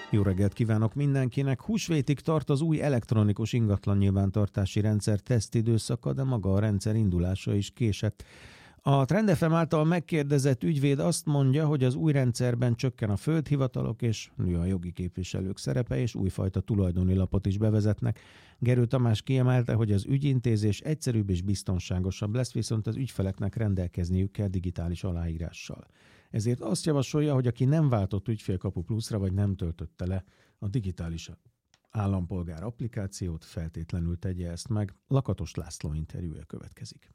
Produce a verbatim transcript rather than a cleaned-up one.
Jó reggelt kívánok mindenkinek! Húsvétig tart az új elektronikus ingatlan nyilvántartási rendszer tesztidőszaka, de maga a rendszer indulása is késett. A Trend ef em által megkérdezett ügyvéd azt mondja, hogy az új rendszerben csökken a földhivatalok és nő a jogi képviselők szerepe, és újfajta tulajdoni lapot is bevezetnek. Gerő Tamás kiemelte, hogy az ügyintézés egyszerűbb és biztonságosabb lesz, viszont az ügyfeleknek rendelkezniük kell digitális aláírással. Ezért azt javasolja, hogy aki nem váltott Ügyfélkapu Pluszra, vagy nem töltötte le a digitális állampolgár applikációt, feltétlenül tegye ezt meg. Lakatos László interjúja következik.